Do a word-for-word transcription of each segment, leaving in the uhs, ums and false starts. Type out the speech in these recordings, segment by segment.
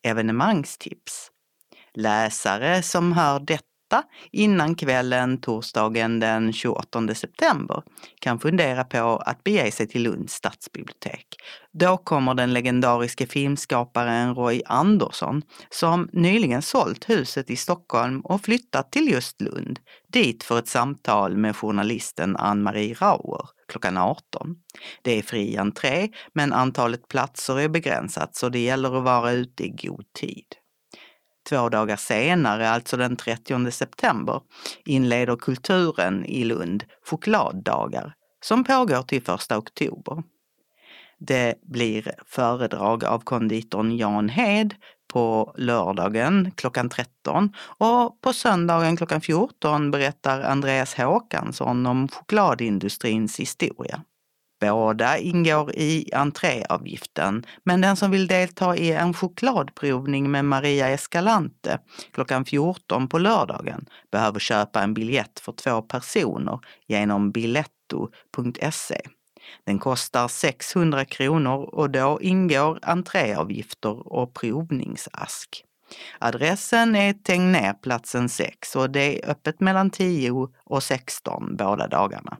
evenemangstips. Läsare som hör detta innan kvällen torsdagen den tjugoåttonde september kan fundera på att bege sig till Lunds stadsbibliotek. Då kommer den legendariske filmskaparen Roy Andersson, som nyligen sålt huset i Stockholm och flyttat till just Lund, dit för ett samtal med journalisten Ann-Marie Rauer klockan arton. Det är fri entré, men antalet platser är begränsat, så det gäller att vara ute i god tid. Två dagar senare, alltså den trettionde september, inleder Kulturen i Lund chokladdagar som pågår till första oktober. Det blir föredrag av konditorn Jan Hed på lördagen klockan tretton och på söndagen klockan fjorton berättar Andreas Håkansson om chokladindustrins historia. Båda ingår i entréavgiften, men den som vill delta i en chokladprovning med Maria Escalante klockan fjorton på lördagen behöver köpa en biljett för två personer genom biletto punkt se. Den kostar sexhundra kronor och då ingår entréavgifter och provningsask. Adressen är Tegnérplatsen sex och det är öppet mellan tio och sexton båda dagarna.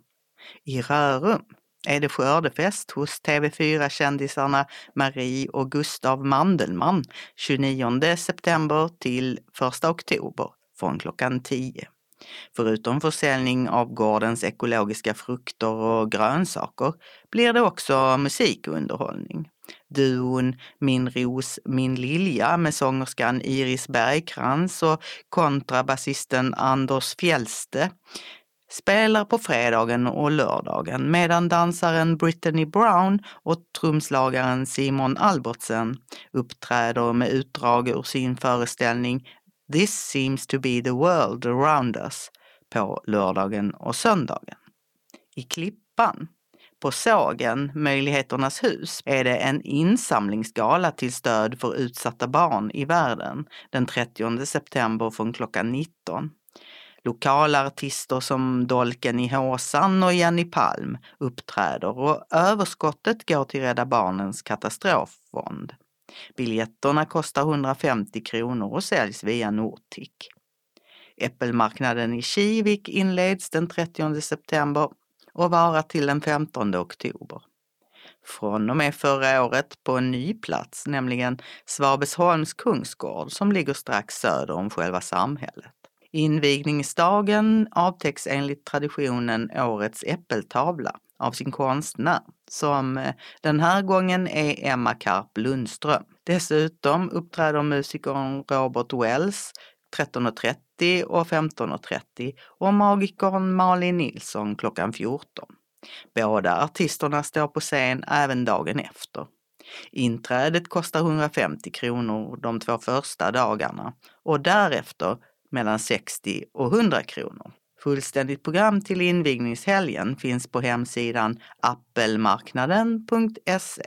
I Rörum är det skördefest hos T V fyra-kändisarna Marie och Gustav Mandelmann tjugonionde september till första oktober från klockan tio. Förutom försäljning av gårdens ekologiska frukter och grönsaker blir det också musikunderhållning. Duon Min Ros, Min Lilja med sångerskan Iris Bergkrans och kontrabasisten Anders Fjällste spelar på fredagen och lördagen, medan dansaren Brittany Brown och trumslagaren Simon Albertsen uppträder med utdrag ur sin föreställning This seems to be the world around us på lördagen och söndagen. I Klippan, på Sågen, Möjligheternas hus, är det en insamlingsgala till stöd för utsatta barn i världen den trettionde september från klockan nitton. Lokala artister som Dolken i Håsan och Jenny Palm uppträder och överskottet går till Rädda Barnens katastroffond. Biljetterna kostar hundrafemtio kronor och säljs via Nortic. Äppelmarknaden i Kivik inleds den trettionde september och varar till den femtonde oktober. Från och med förra året på en ny plats, nämligen Svarbesholms kungsgård som ligger strax söder om själva samhället. Invigningsdagen avtäcks enligt traditionen årets äppeltavla av sin konstnär, som den här gången är Emma Karp Lundström. Dessutom uppträder musikern Robert Wells tretton trettio och femton trettio och magikern Malin Nilsson klockan fjorton. Båda artisterna står på scen även dagen efter. Inträdet kostar hundrafemtio kronor de två första dagarna och därefter mellan sextio och hundra kronor. Fullständigt program till invigningshelgen finns på hemsidan appelmarknaden punkt se.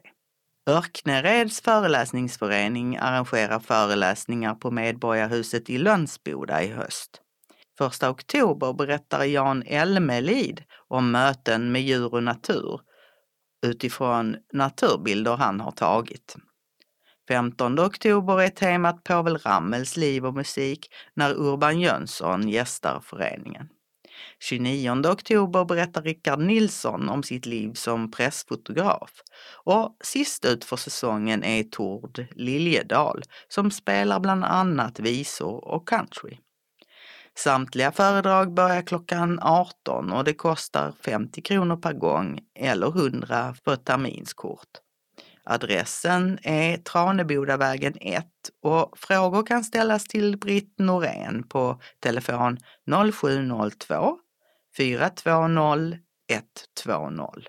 Örknereds föreläsningsförening arrangerar föreläsningar på Medborgarhuset i Lönsboda i höst. Första oktober berättar Jan Elmelid om möten med djur och natur utifrån naturbilder han har tagit. femtonde oktober är temat Povel Ramels liv och musik när Urban Jönsson gästar föreningen. tjugonionde oktober berättar Rickard Nilsson om sitt liv som pressfotograf. Och sist ut för säsongen är Tord Liljedal som spelar bland annat visor och country. Samtliga föredrag börjar klockan arton och det kostar femtio kronor per gång eller hundra för ett terminskort. Adressen är Tranebodavägen ett och frågor kan ställas till Britt Norén på telefon noll sju noll två fyra två noll ett två noll.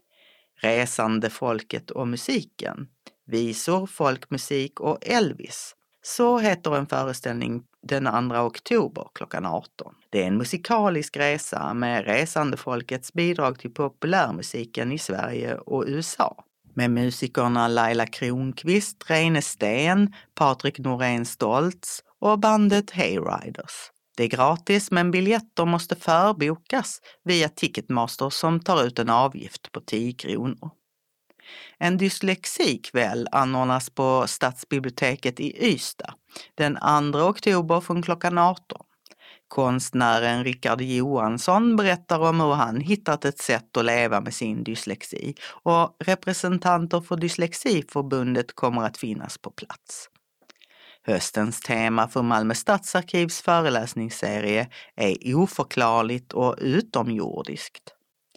Resande folket och musiken, visor, folkmusik och Elvis. Så heter en föreställning den andra oktober klockan arton. Det är en musikalisk resa med resande folkets bidrag till populärmusiken i Sverige och U S A. Med musikerna Laila Kronqvist, Reine Sten, Patrik Norén Stoltz och bandet Hayriders. Det är gratis men biljetter måste förbokas via Ticketmaster som tar ut en avgift på tio kronor. En dyslexikväll anordnas på Stadsbiblioteket i Ystad den andra oktober från klockan arton. Konstnären Rickard Johansson berättar om hur han hittat ett sätt att leva med sin dyslexi och representanter för Dyslexiförbundet kommer att finnas på plats. Höstens tema för Malmö stadsarkivs föreläsningsserie är oförklarligt och utomjordiskt.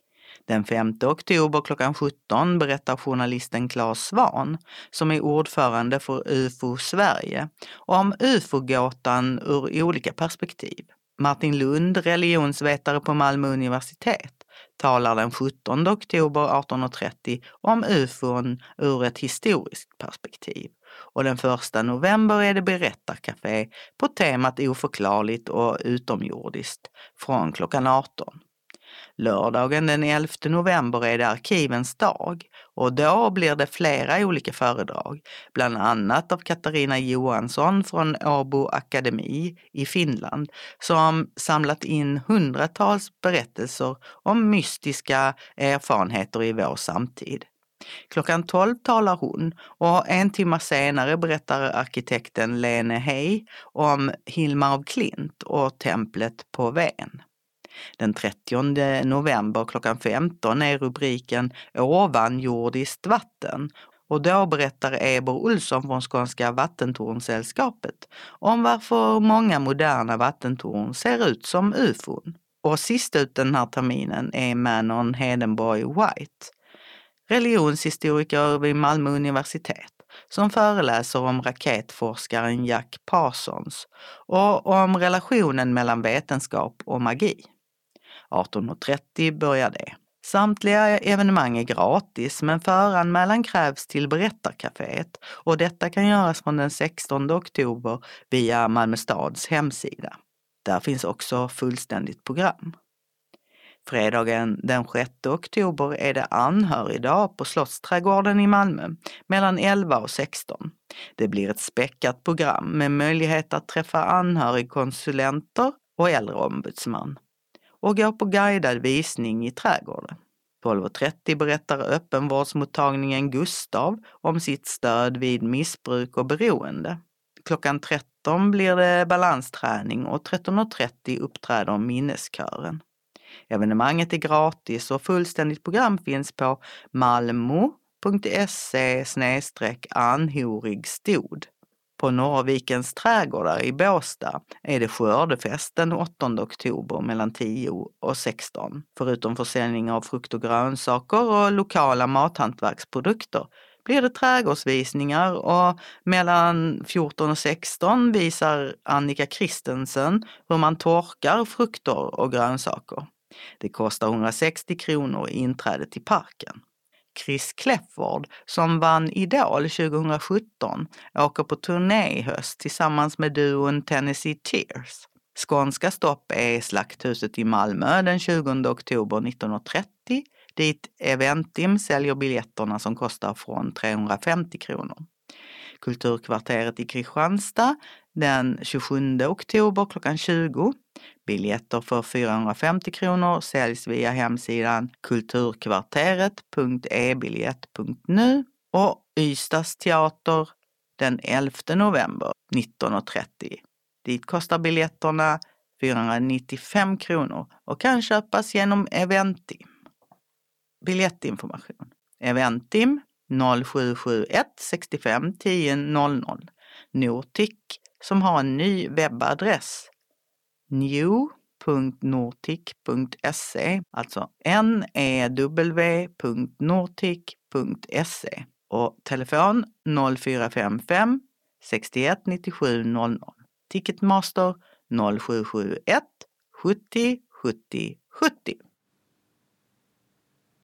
Den femte oktober klockan sjutton berättar journalisten Claes Svan, som är ordförande för U F O Sverige, om U F O-gåtan ur olika perspektiv. Martin Lund, religionsvetare på Malmö universitet, talar den sjuttonde oktober arton trettio om U F O ur ett historiskt perspektiv. Och den första november är det berättarcafé på temat oförklarligt och utomjordiskt från klockan arton. Lördagen den elfte november är det arkivens dag och då blir det flera olika föredrag, bland annat av Katarina Johansson från Åbo Akademi i Finland som samlat in hundratals berättelser om mystiska erfarenheter i vår samtid. Klockan tolv talar hon och en timme senare berättar arkitekten Lene Hej om Hilmar av Klint och templet på Ven. Den trettionde november klockan femton är rubriken Ovanjordiskt vatten och då berättar Eber Olsson från Skånska vattentornsällskapet om varför många moderna vattentorn ser ut som U F O. Och sist ut den här terminen är Manon Hedenborg White, religionshistoriker vid Malmö universitet, som föreläser om raketforskaren Jack Parsons och om relationen mellan vetenskap och magi. arton trettio börjar det. Samtliga evenemang är gratis men föranmälan krävs till berättarcaféet och detta kan göras från den sextonde oktober via Malmö stads hemsida. Där finns också fullständigt program. Fredagen den sjätte oktober är det anhörigdag på Slottsträdgården i Malmö mellan elva och sexton. Det blir ett späckat program med möjlighet att träffa anhörigkonsulenter och äldreombudsman och gå på guidad visning i trädgården. tolv trettio berättar öppenvårdsmottagningen Gustav om sitt stöd vid missbruk och beroende. Klockan tretton blir det balansträning och tretton trettio uppträder minneskören. Evenemanget är gratis och fullständigt program finns på malmo punkt se slash anhorigstod. På Norrvikens trädgårdar i Båstad är det skördefest den åttonde oktober mellan tio och sexton. Förutom försäljning av frukt och grönsaker och lokala mathantverksprodukter blir det trädgårdsvisningar och mellan fjorton och sexton visar Annika Kristensen hur man torkar frukter och grönsaker. Det kostar hundrasextio kronor i inträde till parken. Chris Kläfford, som vann Idol tjugosjutton, åker på turné i höst tillsammans med duon Tennessee Tears. Skånska stopp är Slakthuset i Malmö den tjugonde oktober nitton trettio, dit Eventim säljer biljetterna som kostar från trehundrafemtio kronor. Kulturkvarteret i Kristianstad den tjugosjunde oktober klockan tjugo. Biljetter för fyrahundrafemtio kronor säljs via hemsidan kulturkvarteret punkt e biljett punkt nu och Ystads teater den elfte november nitton trettio. Dit kostar biljetterna fyrahundranittiofem kronor och kan köpas genom Eventim. Biljettinformation. Eventim noll sju sju ett sextiofem tio noll noll. Nortic som har en ny webbadress new punkt nortic punkt se, alltså n e w punkt nortic punkt se och telefon noll fyra fem fem sextioett nittiosju noll noll. Ticketmaster noll sju sju ett sjuttio sjuttio sjuttio.